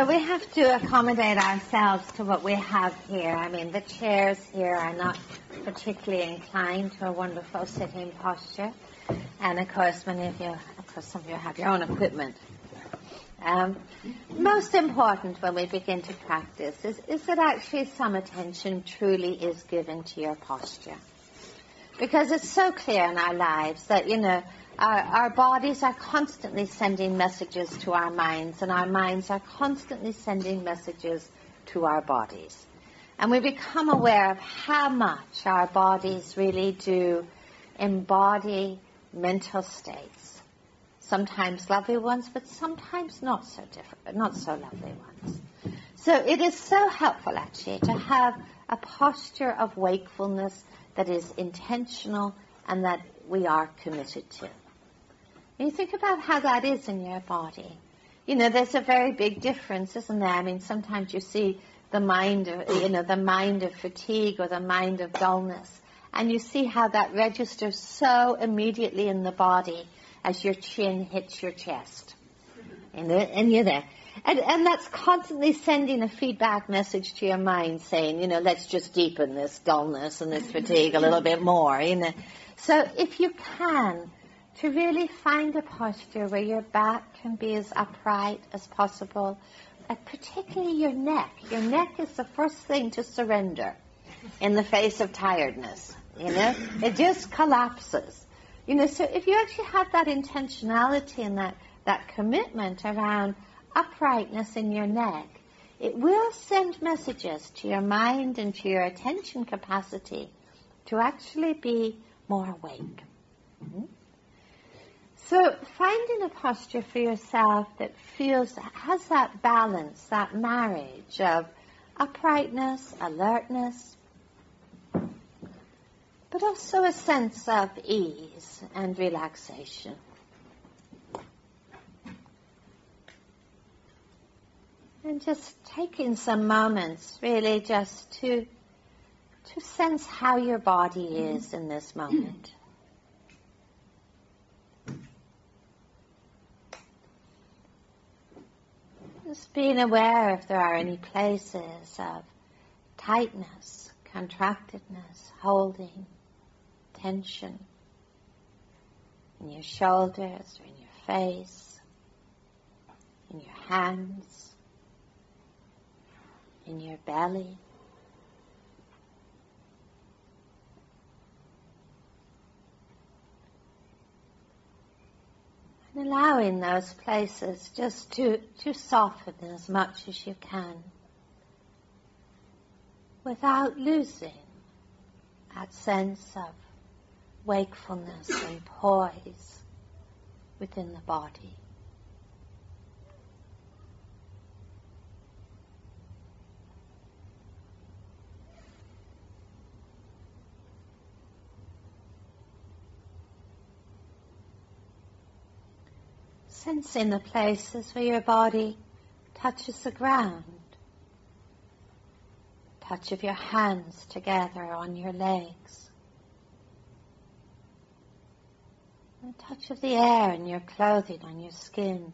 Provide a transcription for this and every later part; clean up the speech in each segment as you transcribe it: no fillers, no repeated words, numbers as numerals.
So we have to accommodate ourselves to what we have here. I mean, the chairs here are not particularly inclined to a wonderful sitting posture. And of course, some of you have your own equipment. Most important when we begin to practice is that actually some attention truly is given to your posture. Because it's so clear in our lives that, our bodies are constantly sending messages to our minds, and our minds are constantly sending messages to our bodies. And we become aware of how much our bodies really do embody mental states. Sometimes lovely ones, but sometimes not so lovely ones. So it is so helpful, actually, to have a posture of wakefulness that is intentional and that we are committed to. And you think about how that is in your body. There's a very big difference, isn't there? I mean, sometimes you see the mind of fatigue or the mind of dullness, and you see how that registers so immediately in the body as your chin hits your chest. And you're there. And that's constantly sending a feedback message to your mind saying, let's just deepen this dullness and this fatigue a little bit more, So if you can, to really find a posture where your back can be as upright as possible, particularly your neck. Your neck is the first thing to surrender in the face of tiredness, It just collapses. So if you actually have that intentionality and that commitment around uprightness in your neck, it will send messages to your mind and to your attention capacity to actually be more awake. Mm-hmm. So finding a posture for yourself that has that balance, that marriage of uprightness, alertness, but also a sense of ease and relaxation. And just taking some moments really just to sense how your body is in this moment. Just being aware if there are any places of tightness, contractedness, holding, tension in your shoulders or in your face, in your hands, in your belly. And allowing those places just to soften as much as you can without losing that sense of wakefulness and poise within the body. Sensing the places where your body touches the ground. Touch of your hands together on your legs. The touch of the air in your clothing, on your skin.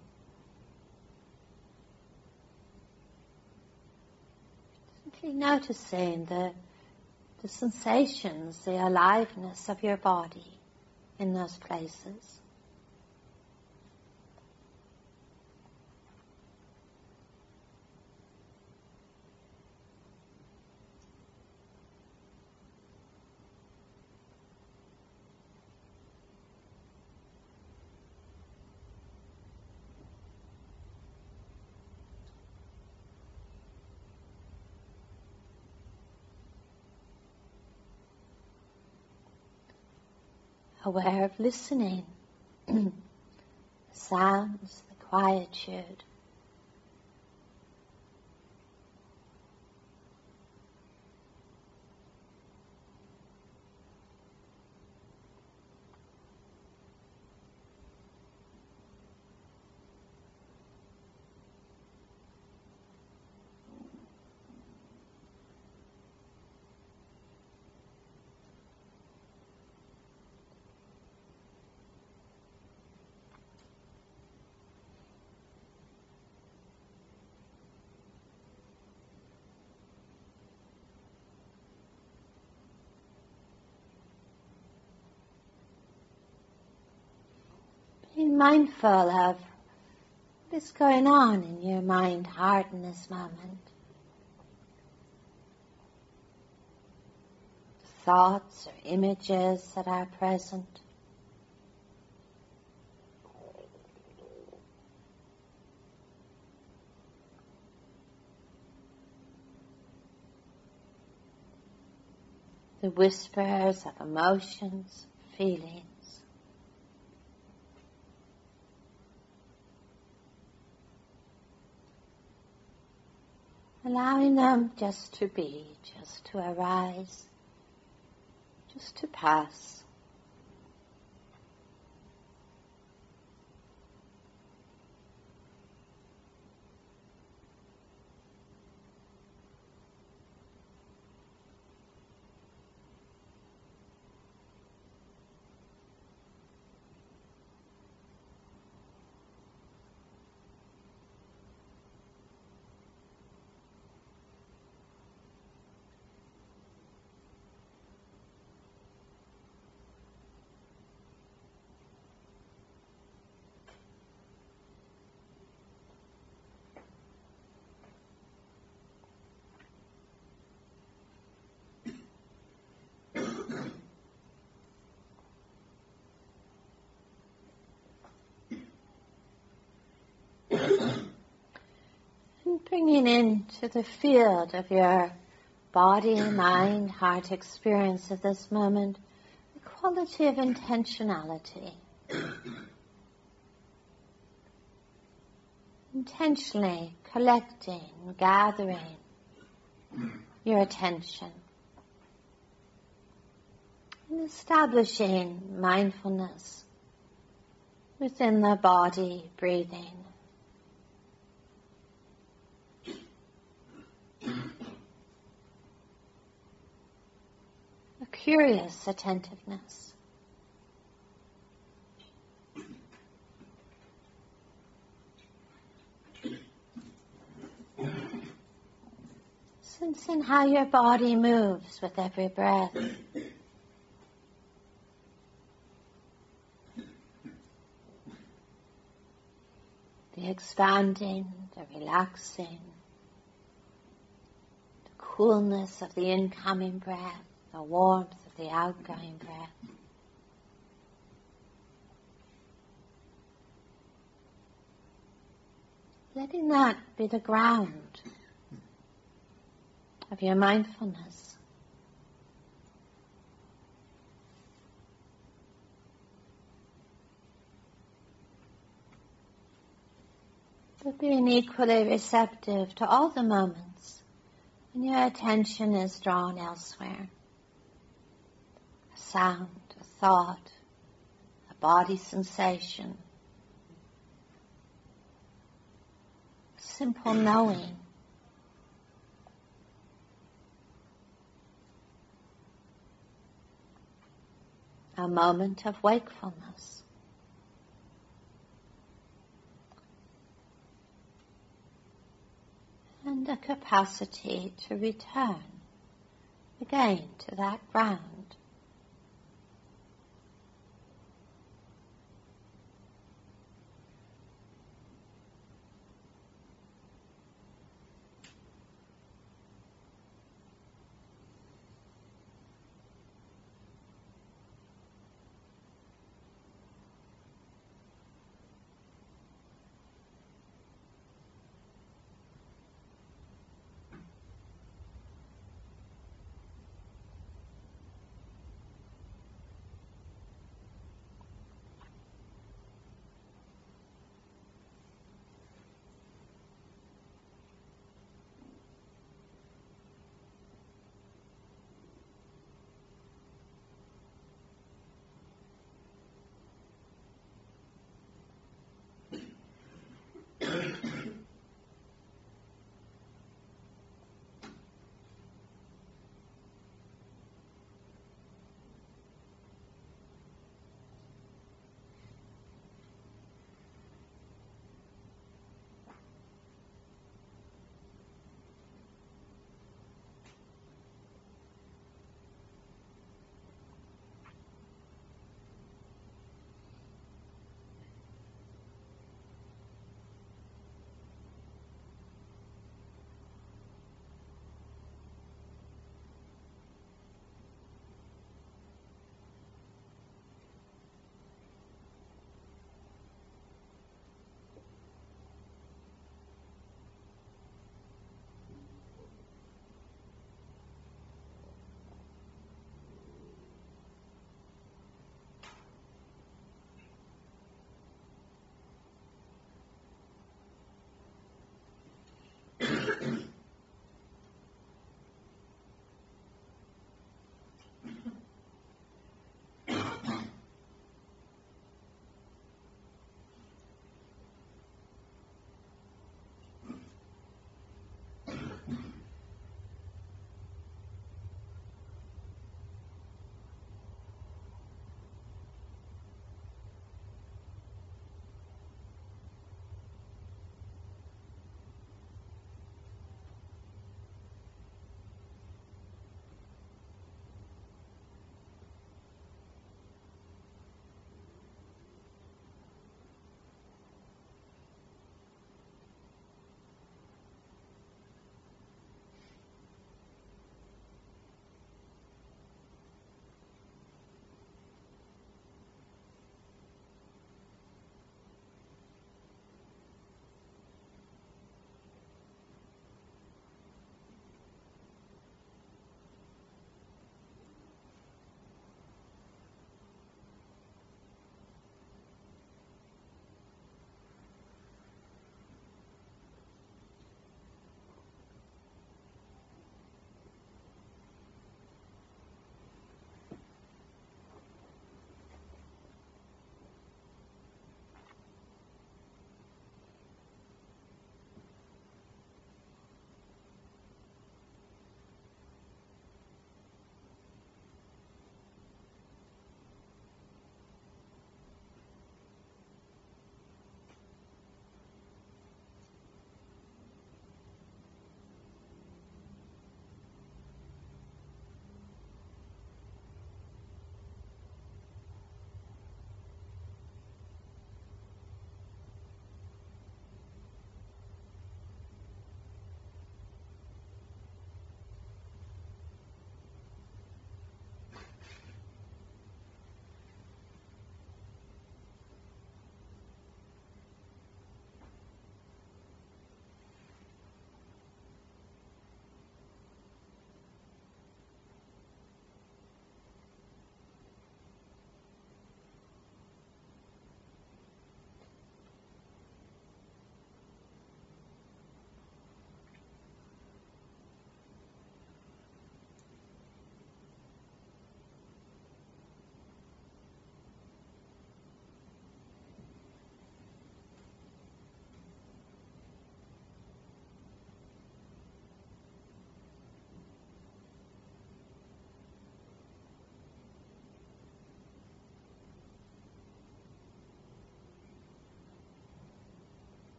Simply noticing the sensations, the aliveness of your body in those places. Aware of listening, the sounds, the quietude. mindful of what's going on in your mind, heart in this moment. Thoughts or images that are present. The whispers of emotions, feelings. Allowing them just to be, just to arise, just to pass. And bringing into the field of your body, mind, heart experience at this moment, the quality of intentionality. Intentionally collecting, gathering your attention. And establishing mindfulness within the body, breathing. A curious attentiveness. Sensing how your body moves with every breath. The expanding, the relaxing, the coolness of the incoming breath, the warmth of the outgoing breath. Letting that be the ground of your mindfulness. But being equally receptive to all the moments when your attention is drawn elsewhere. A sound, a thought, a body sensation. Simple knowing. A moment of wakefulness. And a capacity to return again to that ground.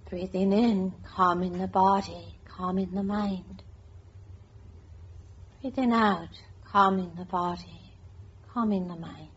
Breathing in, calming the body, calming the mind. Breathing out, calming the body, calming the mind.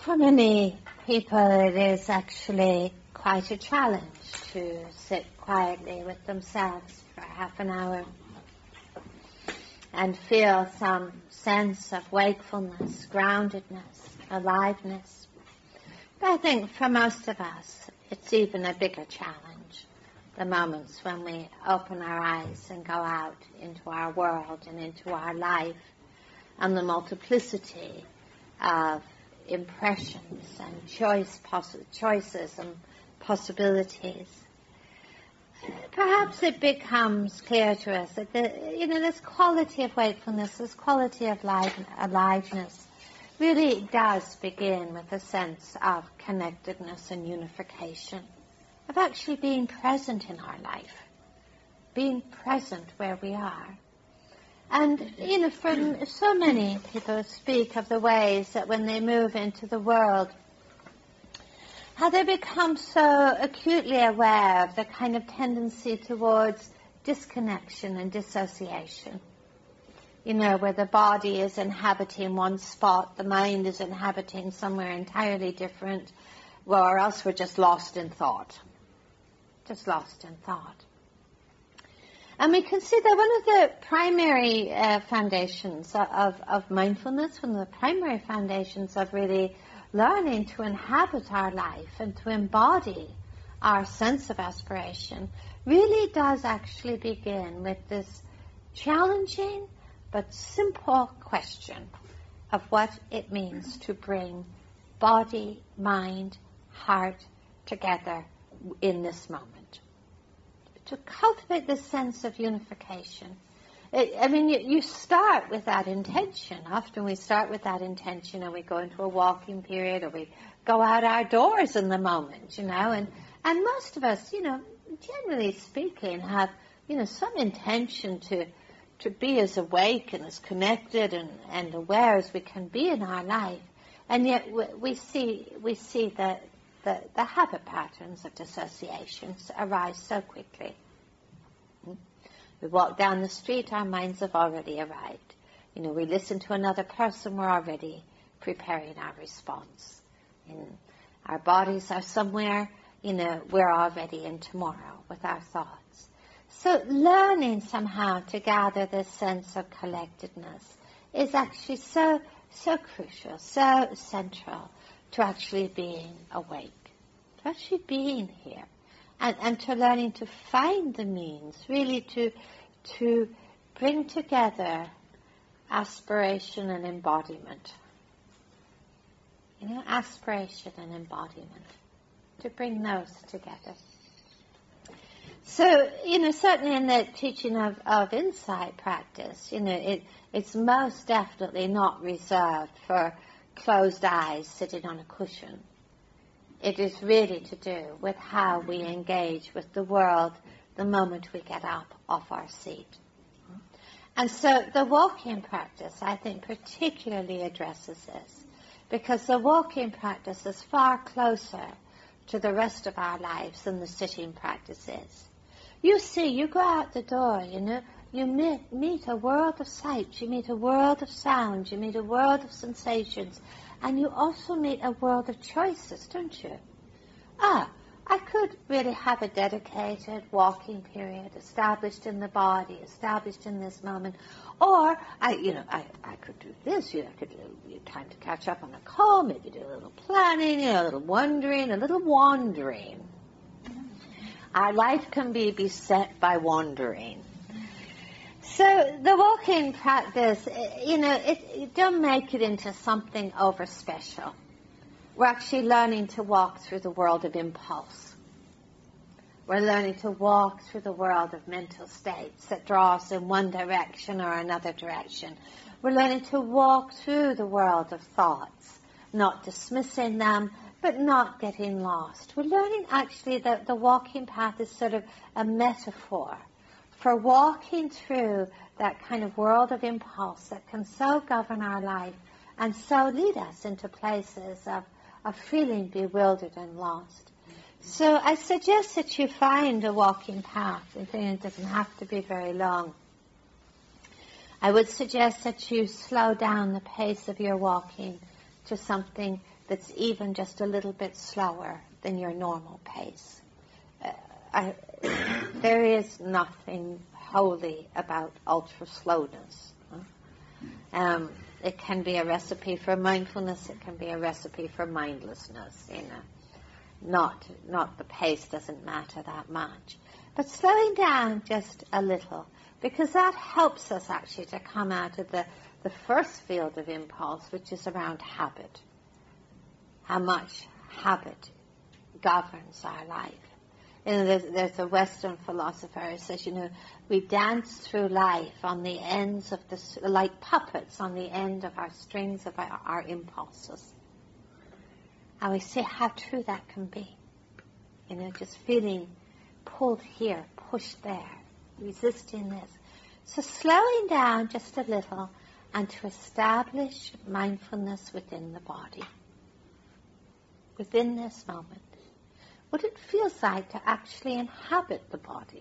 For many people it is actually quite a challenge to sit quietly with themselves for half an hour and feel some sense of wakefulness, groundedness, aliveness. But I think for most of us it's even a bigger challenge, the moments when we open our eyes and go out into our world and into our life and the multiplicity of impressions and choices and possibilities. Perhaps it becomes clear to us that this quality of wakefulness, this quality of aliveness, really does begin with a sense of connectedness and unification, of actually being present in our life, being present where we are. And, from so many people speak of the ways that when they move into the world, how they become so acutely aware of the kind of tendency towards disconnection and dissociation. Where the body is inhabiting one spot, the mind is inhabiting somewhere entirely different, or else we're just lost in thought. Just lost in thought. And we can see that one of the primary foundations of mindfulness, one of the primary foundations of really learning to inhabit our life and to embody our sense of aspiration, really does actually begin with this challenging but simple question of what it means to bring body, mind, heart together in this moment. To cultivate this sense of unification. You start with that intention. Often we start with that intention and we go into a walking period or we go out our doors in the moment, and most of us, generally speaking, have, some intention to be as awake and as connected and aware as we can be in our life. And yet we see that the habit patterns of dissociations arise so quickly. We walk down the street, our minds have already arrived. We listen to another person, we're already preparing our response. Our bodies are somewhere, we're already in tomorrow with our thoughts. So learning somehow to gather this sense of collectedness is actually so crucial, so central to actually being awake, to actually being here, and to learning to find the means really to bring together aspiration and embodiment. Aspiration and embodiment, to bring those together. So, certainly in the teaching of insight practice, it's most definitely not reserved for closed eyes sitting on a cushion. It is really to do with how we engage with the world the moment we get up off our seat. And so the walking practice, I think, particularly addresses this, because the walking practice is far closer to the rest of our lives than the sitting practice is. You see, you go out the door, you meet a world of sights, you meet a world of sounds, you meet a world of sensations, and you also meet a world of choices, don't you? I could really have a dedicated walking period established in the body, established in this moment, or I could do this. I could do time to catch up on a call, maybe do a little planning, a little wandering. Our life can be beset by wandering. So the walking practice, don't make it into something over special. We're actually learning to walk through the world of impulse. We're learning to walk through the world of mental states that draw us in one direction or another direction. We're learning to walk through the world of thoughts, not dismissing them, but not getting lost. We're learning actually that the walking path is sort of a metaphor for walking through that kind of world of impulse that can so govern our life and so lead us into places of feeling bewildered and lost. So I suggest that you find a walking path. It doesn't have to be very long. I would suggest that you slow down the pace of your walking to something that's even just a little bit slower than your normal pace. There is nothing holy about ultra slowness. It can be a recipe for mindfulness. It can be a recipe for mindlessness. Not the pace doesn't matter that much, but slowing down just a little, because that helps us actually to come out of the first field of impulse, which is around habit. How much habit governs our life. There's a Western philosopher who says, we dance through life on the ends of like puppets on the end of our strings of our impulses. And we see how true that can be. Just feeling pulled here, pushed there, resisting this. So slowing down just a little and to establish mindfulness within the body. Within this moment. What it feels like to actually inhabit the body.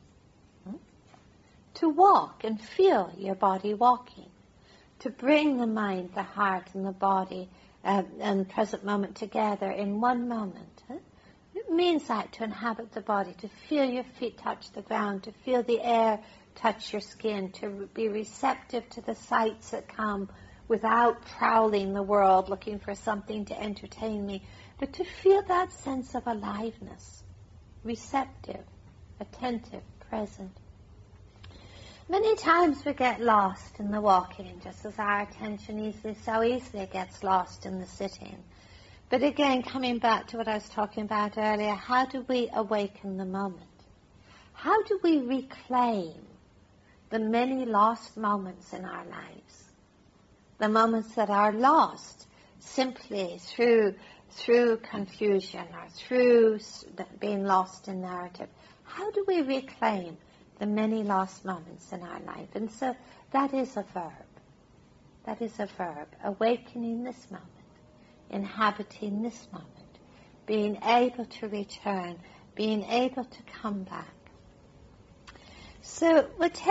To walk and feel your body walking. To bring the mind, the heart, and the body and the present moment together in one moment. It means that to inhabit the body, to feel your feet touch the ground, to feel the air touch your skin, to be receptive to the sights that come without prowling the world looking for something to entertain me, but to feel that sense of aliveness, receptive, attentive, present. Many times we get lost in the walking, just as our attention so easily gets lost in the sitting. But again, coming back to what I was talking about earlier, how do we awaken the moment? How do we reclaim the many lost moments in our lives? The moments that are lost simply through confusion or through being lost in narrative. How do we reclaim the many lost moments in our life? And so that is a verb. That is a verb. Awakening this moment. Inhabiting this moment. Being able to return. Being able to come back. So we'll